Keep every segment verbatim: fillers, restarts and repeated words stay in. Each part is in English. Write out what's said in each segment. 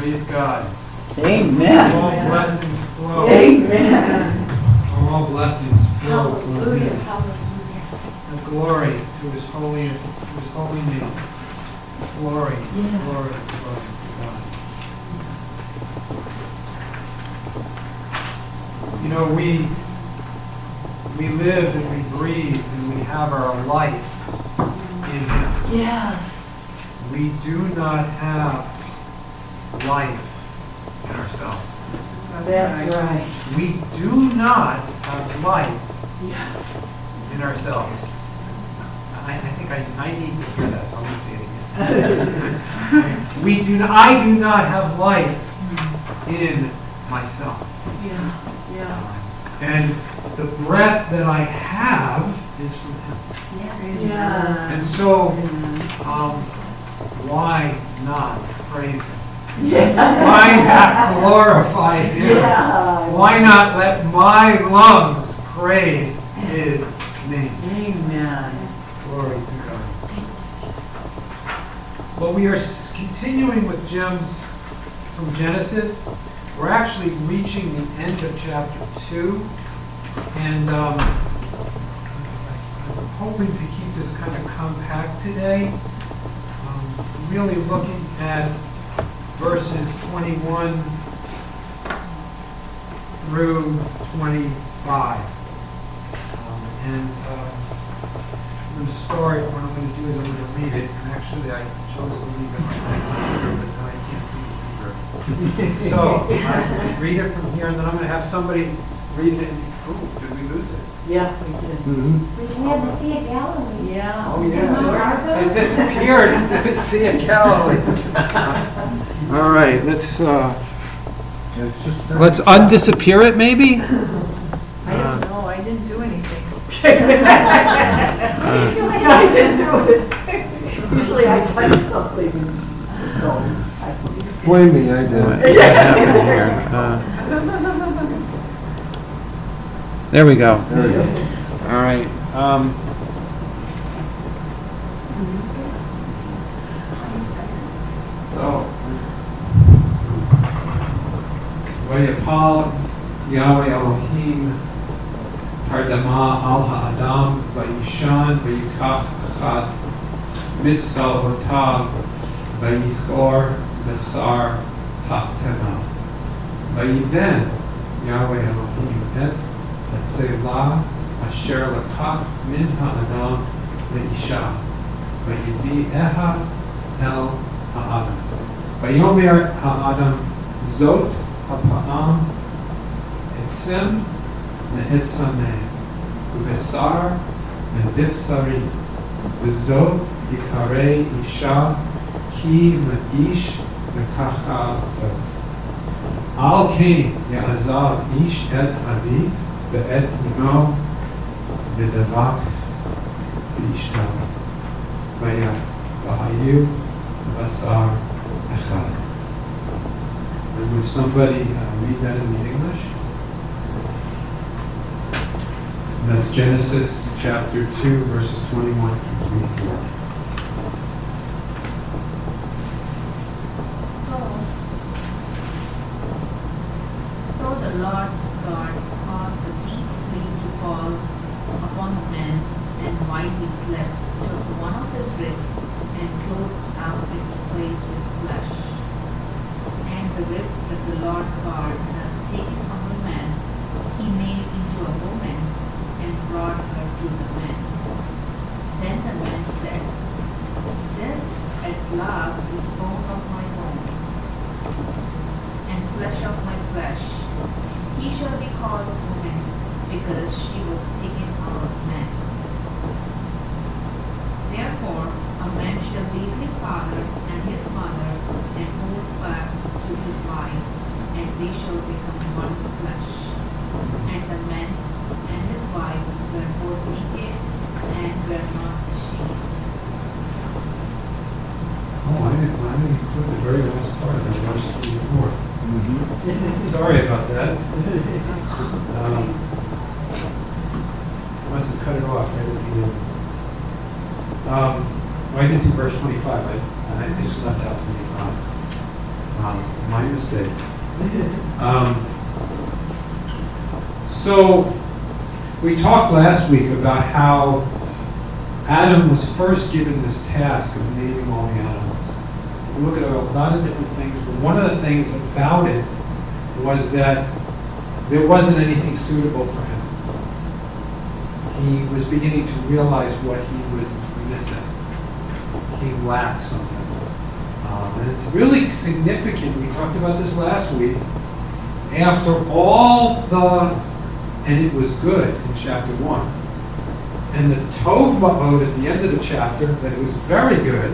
Praise God. Amen. All blessings flow. Amen. All blessings flow. Hallelujah. And glory to His holy, to His holy name. Glory, Yes. glory, glory to God. You know, we we live and we breathe and we have our life in Him. Yes. We do not have life in ourselves. That's right. We do not have life Yes. in ourselves. I, I think I, I need to hear that, so I'm going to say it again. we do not, I do not have life in myself. Yeah. Yeah. And the breath that I have is from Him. Yes. And so, um, why not praise Him? Yeah. Why not glorify Him? Yeah. Why not let my lungs praise His name? Amen. Glory to God. Well, we are s- continuing with gems from Genesis. We're actually reaching the end of chapter two. And um, I'm hoping to keep this kind of compact today. Um, really looking at verses twenty-one through twenty-five. Um, and uh, I'm going to start, what I'm going to do is I'm going to read it. And actually, I chose to leave it on my computer, but then I can't see the finger. So, I read it from here, and then I'm going to have somebody read it. Ooh, did we lose it? Yeah, we did. Mm-hmm. We can have the Sea of Galilee. Yeah. Oh, yeah. It disappeared into the Sea of Galilee. All right, let's uh, let's undisappear it, maybe. I don't know. I didn't do anything. I didn't do I anything. didn't do it. Usually I type something and go. Blame me, I did. What happened here? Uh, there we go. There we go. All right. Um, so, Vayapal Yahweh Elohim Hardama al Ha'adam Vayishan Vayikach Achat Mitzal Otav Vayiskor Basar Hachtena Vayiden Yahweh Elohim Et Et Selah Asher Lakach Min Ha'adam Leisha Vayidi Eha El Ha'adam Vayomer Ha'adam Zot Ha'pa'am Etzem Ne'etzameh Ubesar Ne'dipsari V'zot Yikarei Isha Ki Ma'ish V'kacha Zot Al Kain Ya'azav Ish Et Avi Ve'et Imo V'davak V'ishtav V'ya V'hayu V'asar Echad. And would somebody uh, read that in the English? And that's Genesis chapter two, verses twenty-one through twenty-four. So, so the Lord God caused a deep sleep to fall upon the man, and while he slept, took one of his ribs and closed out its place with flesh. And the rib that the Lord God has taken from the man, he made into a woman and brought her to the man. Then the man said, This at last is bone of my bones and flesh of my flesh. He shall be called woman, because she was taken out of man. Therefore, a man shall leave his father and his mother and hold fast to his wife, and they shall become one flesh. And the man and his wife were both naked and were not ashamed. Oh, I didn't, I didn't include the very last part of that, verse twenty-four. Sorry about that. Um, I must have cut it off right at the end. Um, well, I didn't do verse twenty-five. I, I just left out twenty-five. Um, my mistake. Um, so, we talked last week about how Adam was first given this task of naming all the animals. We look at a lot of different things, but one of the things about it was that there wasn't anything suitable for him. He was beginning to realize what he was missing. He lacked something. Um, and it's really significant. We talked about this last week. After all the, and it was good in chapter one, and the Tov Ma'od at the end of the chapter, that it was very good,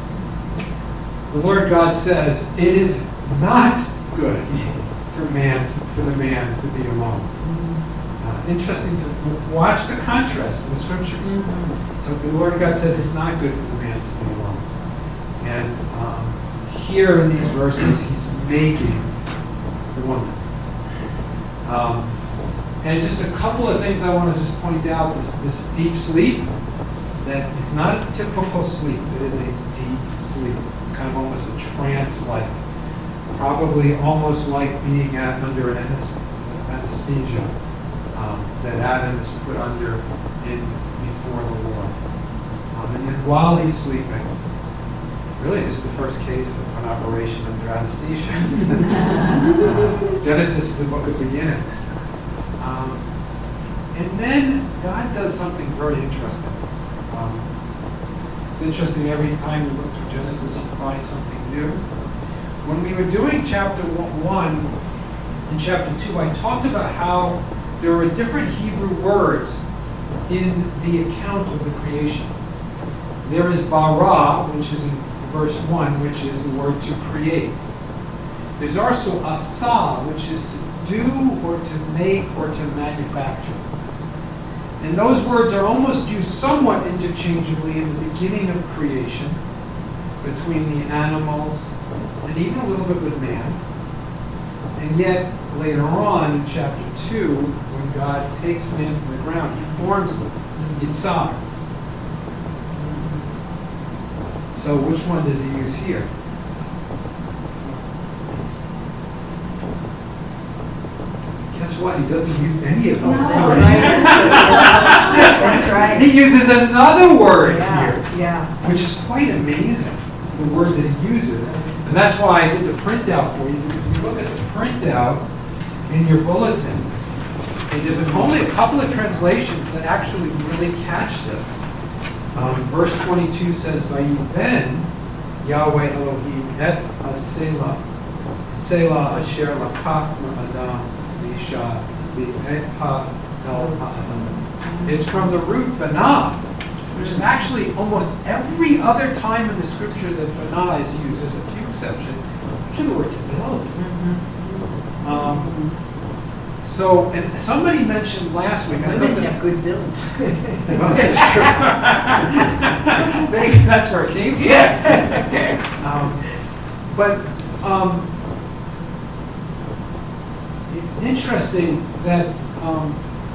the Lord God says, it is not good for man, for the man to be alone. Uh, interesting to watch the contrast in the scriptures. Mm-hmm. So the Lord God says it's not good for the man to be alone. And um, here in these verses, he's making the woman. Um, and just a couple of things I want to just point out. This, this deep sleep, that it's not a typical sleep. It is a deep sleep, kind of almost a trance-like. Probably almost like being at, under an anesthesia um, that Adam is put under in before the war. Um, and then while he's sleeping, really this is the first case of an operation under anesthesia. uh, Genesis is the book of beginnings. Um, and then God does something very interesting. Um, it's interesting every time you look through Genesis, you find something new. When we were doing chapter one and chapter two, I talked about how there were different Hebrew words in the account of the creation. There is bara, which is in verse one, which is the word to create. There's also asa, which is to do or to make or to manufacture. And those words are almost used somewhat interchangeably in the beginning of creation, between the animals, and even a little bit with man. And yet, later on in chapter two, when God takes man from the ground, he forms them. Yitzhak. So which one does he use here? Guess what? He doesn't use any of those. No, right. That's right. He uses another word Yeah, here, yeah. which is quite amazing, the word that he uses. And that's why I did the printout for you, because if you look at the printout in your bulletins, and there's only a couple of translations that actually really catch this. Um, verse twenty-two says, Vayiven Yahweh Elohim et ad Selah, Selah asher lakach ma'adam v'isha v'et ha el ha'adam. It's from the root banah, which is actually almost every other time in the scripture that banah is used. There's a few exceptions. Actually, the word to build. Mm-hmm. Um, so, and somebody mentioned last week, I know Women that- have good builds. Well, that's true. Maybe that's where it came from. um, but um, it's interesting that um,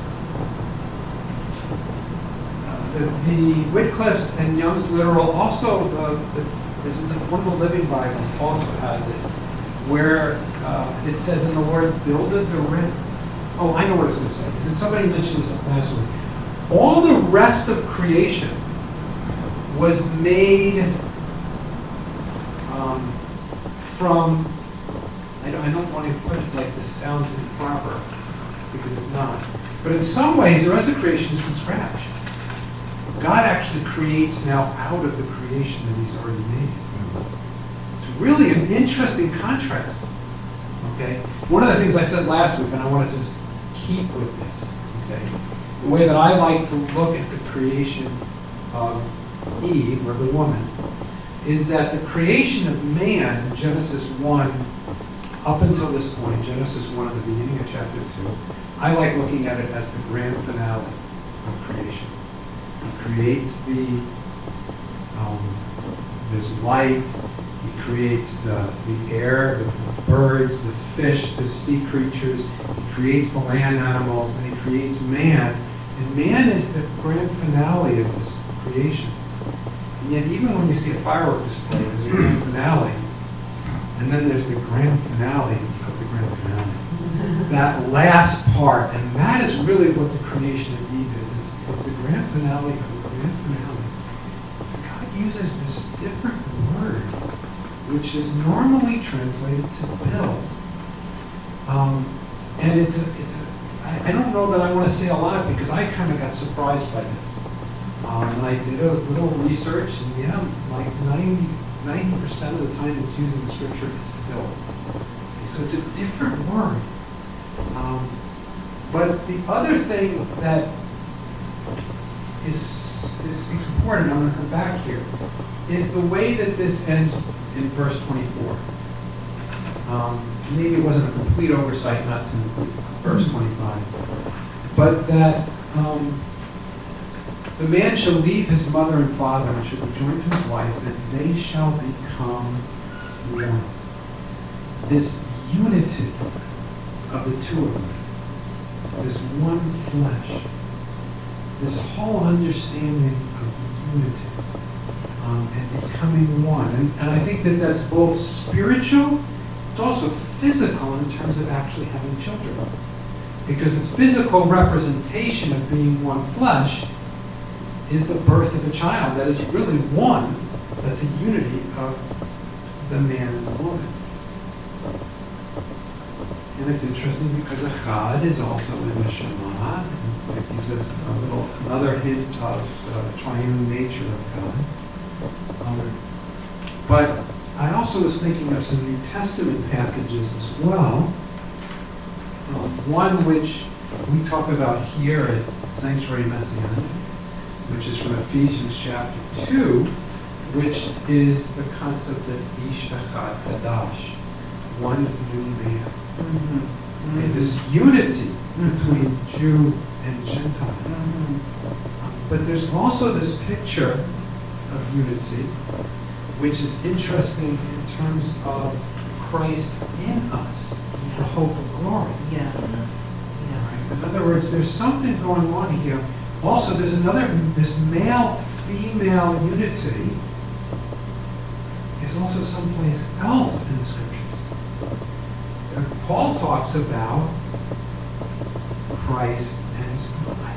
the, the Wycliffe's and Young's literal also, uh, the, there's one of the Living Bibles also has it, where uh, it says, "And the Lord builded the rim." Oh, I know what I was going to say. Because somebody mentioned this last week. All the rest of creation was made um, from, I don't, I don't want to put it like this sounds improper, because it's not. But in some ways, the rest of creation is from scratch. God actually creates now out of the creation that he's already made. It's really an interesting contrast. Okay? One of the things I said last week, and I want to just keep with this, okay? The way that I like to look at the creation of Eve, or the woman, is that the creation of man in Genesis one, up until this point, Genesis one at the beginning of chapter two, I like looking at it as the grand finale of creation. He creates the, um, there's light, he creates the, the air, the birds, the fish, the sea creatures, he creates the land animals, and he creates man. And man is the grand finale of this creation. And yet even when you see a firework display, there's a grand finale. And then there's the grand finale of the grand finale. That last part, and that is really what the creation of Eve is. It's, it's the grand finale of the grand finale. God uses this different word, which is normally translated to build. Um, and it's a, it's a, I, I don't know that I want to say a lot because I kind of got surprised by this. Um, and I did a little research, and yeah, like ninety percent of the time it's used in the scripture is to build. Okay, so it's a different word. Um, but the other thing that is, is important, I'm going to come back here, is the way that this ends in verse twenty-four. Um, maybe it wasn't a complete oversight not to include verse twenty-five, but that um, the man shall leave his mother and father and shall be joined to his wife, and they shall become one. This unity of the two of them, this one flesh, this whole understanding of unity um, and becoming one. And, and I think that that's both spiritual, it's also physical in terms of actually having children. Because the physical representation of being one flesh is the birth of a child that is really one, that's a unity of the man and the woman. And it's interesting because Echad is also in the Shema. And it gives us a little, another hint of the triune nature of God. Um, but I also was thinking of some New Testament passages as well. Um, one which we talk about here at Sanctuary Messianic, which is from Ephesians chapter two, which is the concept of Ish Echad Kadash, one new man. Mm-hmm. Okay, this unity mm-hmm. between Jew and Gentile. Mm-hmm. Um, but there's also this picture of unity, which is interesting in terms of Christ in us, yes. The hope of glory. Yeah. Right? In other words, there's something going on here. Also, there's another, this male-female unity is also someplace else in the scriptures. Paul talks about Christ and his bride.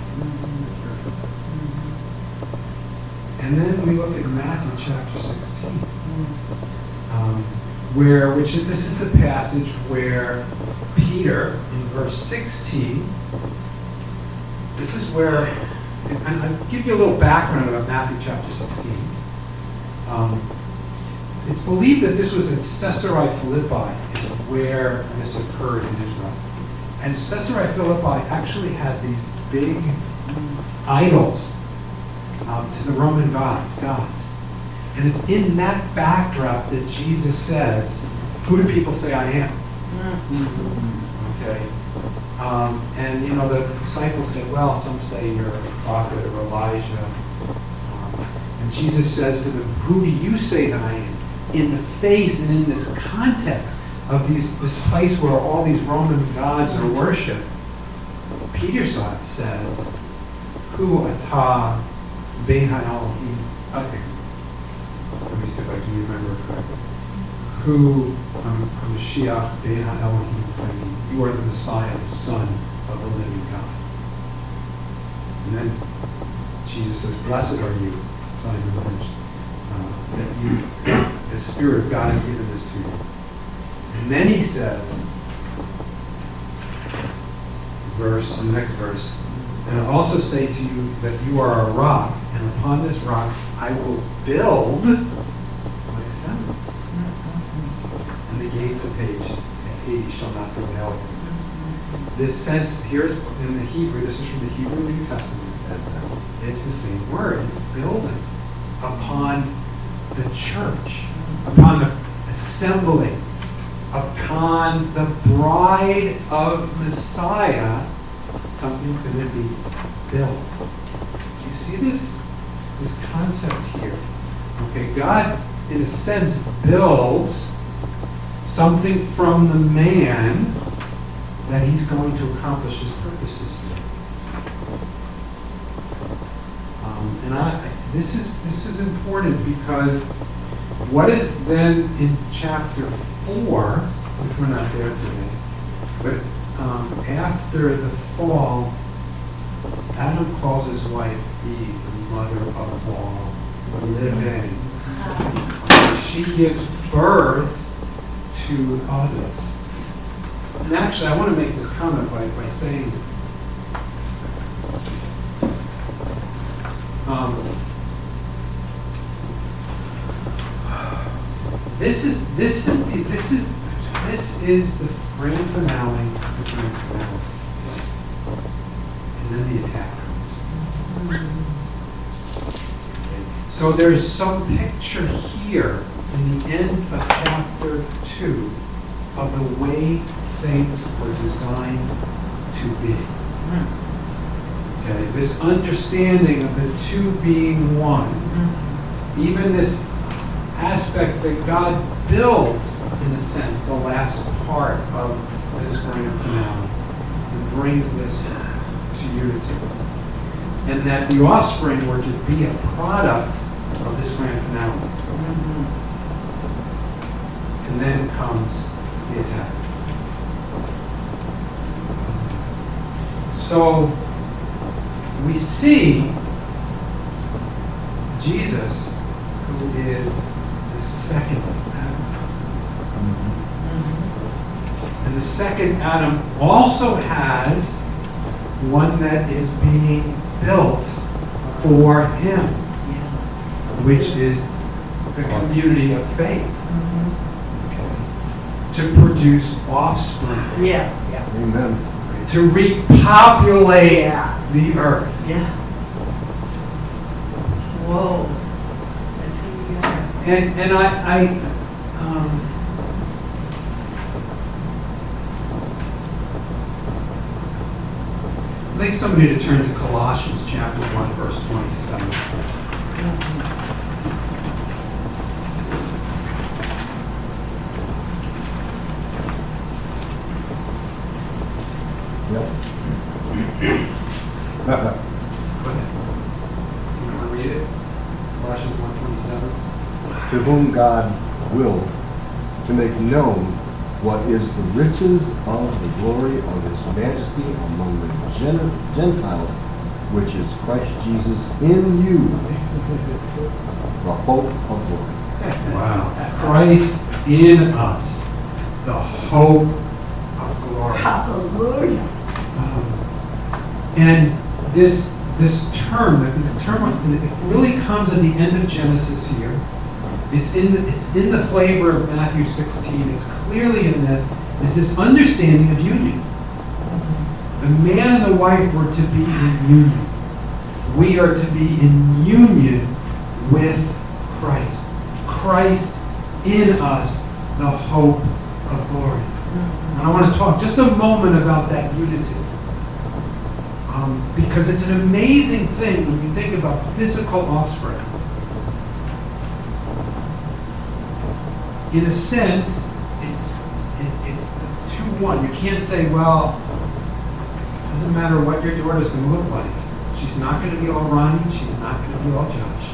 And then we look at Matthew chapter sixteen, um, where, which is, this is the passage where Peter, in verse sixteen, this is where, and I'll give you a little background about Matthew chapter sixteen. Um, it's believed that this was in Caesarea Philippi, is where this occurred in Israel. And Caesarea Philippi actually had these big idols um, to the Roman gods, gods. And it's in that backdrop that Jesus says, who do people say I am? Mm-hmm. Okay. Um, and, you know, the disciples said, well, some say you're a prophet or Elijah. Um, and Jesus says to them, who do you say that I am? In the face and in this context of these, this place where all these Roman gods are worshipped, Peter says, Hu ata beha Elohim. Okay. Let me see if I can remember correctly. Hu Mashiach beha Elohim. You are the Messiah, the Son of the living God. And then Jesus says, blessed are you, Simon Lynch, uh, that you, the Spirit of God has given this to you. And then he says, verse, the next verse, and I also say to you that you are a rock, and upon this rock I will build my assembly. And the gates of Hades, Hades shall not prevail against it. This sense, here in the Hebrew, this is from the Hebrew New Testament, it's the same word, it's building upon the church, upon the assembly, upon the bride of Messiah, something's going to be built. Do you see this? This concept here. Okay, God, in a sense, builds something from the man that he's going to accomplish his purposes through. Um, and I, this is this is important because what is then in chapter four, which we're not there today, but um, after the fall, Adam calls his wife Eve, the mother of all living. She gives birth to others. And actually, I want to make this comment by, by saying this. Um, this is this is the, this is this is the grand finale of the grand finale, and then the attack comes. Okay. So there's some picture here in the end of chapter two of the way things were designed to be. Okay, this understanding of the two being one, even this aspect that God builds, in a sense, the last part of this grand finale and brings this to unity. And that the offspring were to be a product of this grand finale. And then comes the attack. So we see Jesus, who is the second Adam. And the second Adam also has one that is being built for him, which is the community of faith. Okay. To produce offspring. Yeah, yeah. Amen. To repopulate Yeah. the earth. Yeah. Whoa. That's who you are. And and I, I um, I'd like somebody to turn to Colossians chapter one, verse twenty-seven. Yep. Go ahead. You want to read it? Colossians one twenty-seven. To whom God willed to make known what is the riches of the glory of his majesty among the Gen- Gentiles, which is Christ Jesus in you, the hope of glory. Wow. Christ in us, the hope of glory. Hallelujah. Um, and this this term, the, the term, it really comes at the end of Genesis here. It's in the, it's in the flavor of Matthew sixteen. It's clearly in this. Is this understanding of union? The man and the wife were to be in union. We are to be in union with Christ. Christ in us, the hope of glory. And I want to talk just a moment about that unity. Um, because it's an amazing thing when you think about physical offspring. In a sense, it's it, it's two one. You can't say, well, it doesn't matter what your daughter's going to look like. She's not going to be all Ronnie. She's not going to be all Josh.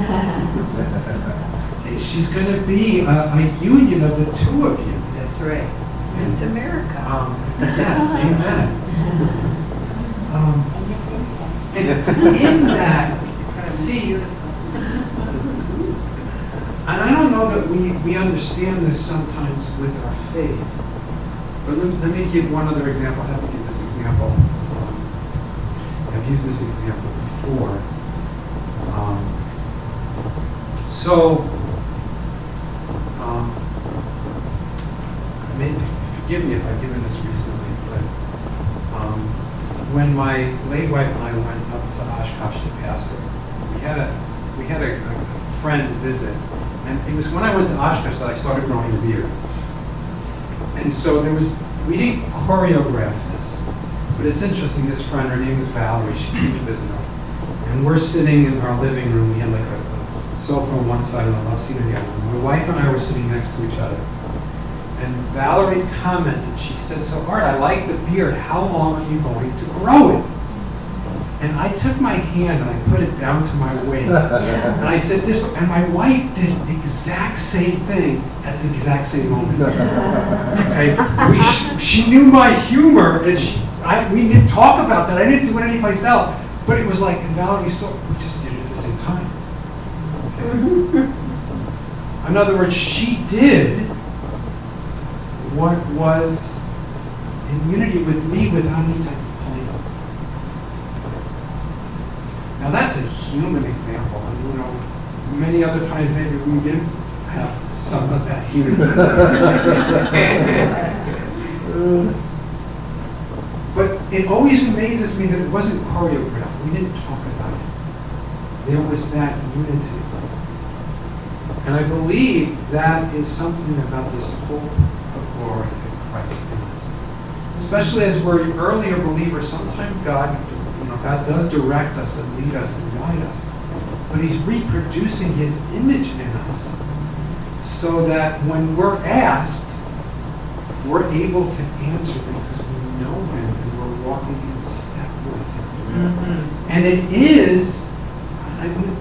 Okay, she's going to be a, a union of the two of you. That's right. Miss America. Um, yes, amen. Um, and in that, see, and I don't know that we, we understand this sometimes with our faith, but let, let me give one other example. I have to give this example. Um, I've used this example before. Um, so, um, maybe, forgive me if I've given this recently, but um, when my late wife and I went up to Oshkosh to pastor, we had a we had a, a friend visit, and it was when I went to Oshkosh that I started growing a beard. And so there was we didn't choreograph this, but it's interesting. This friend, her name was Valerie, she came to visit us, and we're sitting in our living room. We had like a, a sofa on one side and a love seat on the other. My wife and I were sitting next to each other. And Valerie commented, she said, so Art, I like the beard. How long are you going to grow it? And I took my hand and I put it down to my waist. And I said this, and my wife did the exact same thing at the exact same moment. Okay? We, she, she knew my humor, and she, I, we didn't talk about that. I didn't do it any myself. But it was like, and Valerie saw, we just did it at the same time. Okay? In other words, she did what was in unity with me without any type of plan. Now that's a human example, and you know, many other times maybe we didn't have some of that human. But it always amazes me that it wasn't choreographed. We didn't talk about it. There was that unity. And I believe that is something about this hope of glory that Christ in us. Especially as we're earlier believers, sometimes God, you know, God does direct us and lead us and guide us. But He's reproducing His image in us so that when we're asked, we're able to answer because we know Him and we're walking in step with Him. Mm-hmm. And it is, I mean,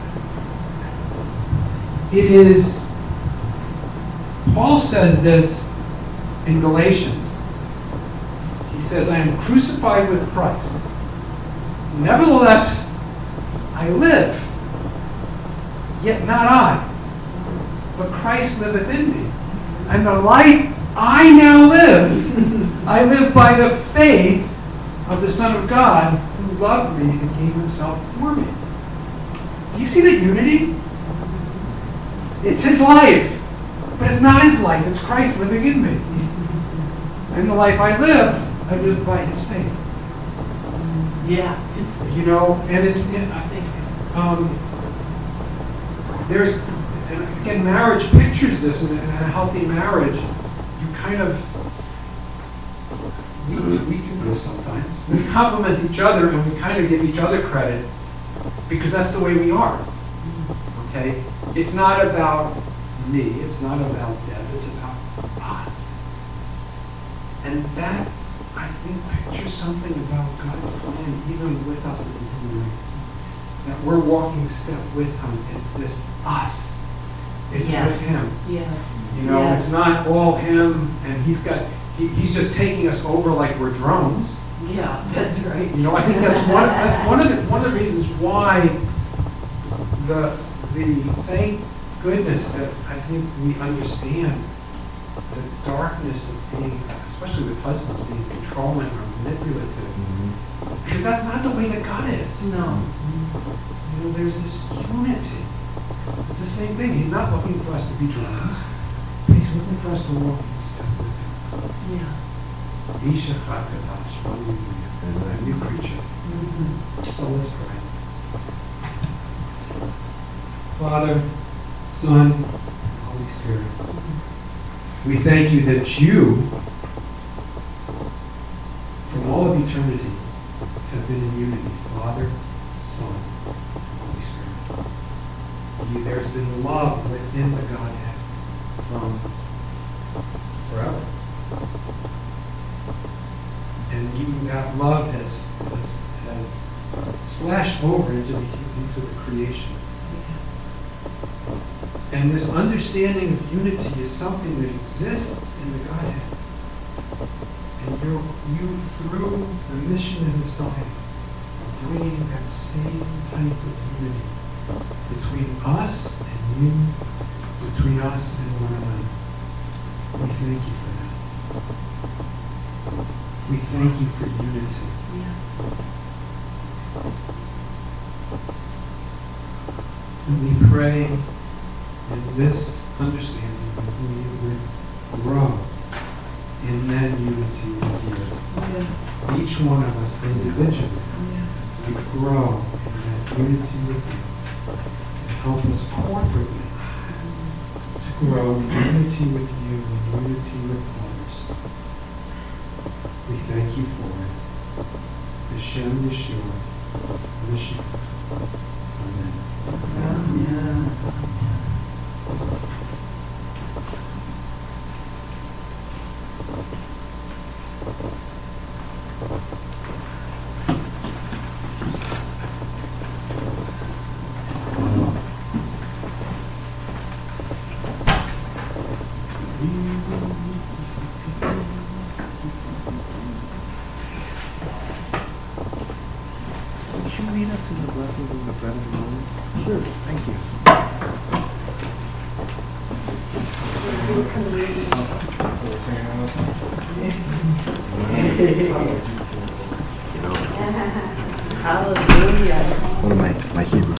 it is, Paul says this in Galatians. He says, I am crucified with Christ. Nevertheless, I live. Yet not I, but Christ liveth in me. And the life I now live, I live by the faith of the Son of God who loved me and gave Himself for me. Do you see the unity? It's His life, but it's not His life. It's Christ living in me. And the life I live, I live by His faith. Yeah. You know, and it's, I think, um, there's, and again, marriage pictures this, and in a healthy marriage, you kind of, we, we do this sometimes. We compliment each other and we kind of give each other credit because that's the way we are. Okay? It's not about me, it's not about Deb, it's about us. And that, I think, pictures something about God's plan, even with us in the human race. That we're walking step with Him. It's this us. It's Yes. with Him. Yes. You know, Yes. it's not all Him, and He's got, he, He's just taking us over like we're drones. Yeah, that's right. You know, I think that's one, that's one of the, one of the reasons why the, the, thank goodness that I think we understand the darkness of being, especially with husbands, being controlling or manipulative. Mm-hmm. Because that's not the way that God is. No. You know, there's this unity. It's the same thing. He's not looking for us to be drones, but He's looking for us to walk in step with Him. Yeah. Isha Chakadash, hallelujah. A new creature. Mm-hmm. So let's pray. Father, Son, Holy Spirit, we thank You that You, from all of eternity, have been in unity. Father, Son, Holy Spirit. You, there's been love within the Godhead from forever. And you, that love has, has, has splashed over into the, into the creation. And this understanding of unity is something that exists in the Godhead. And you're, you, through the mission of Messiah, are bringing that same type of unity between us and You, between us and one another. We thank You for that. We thank You for unity. Yes. And we pray in this understanding that we would grow in that unity with You. Yes. Each one of us individually Yes. would grow in that unity with You. And help us corporately to grow in unity with You and unity with others. We thank You for it. Hashem Yeshua, Mashiach. Amen. Yeah. receive the blessings of the bread of the Lord? Sure. Thank you. Hallelujah. What am I?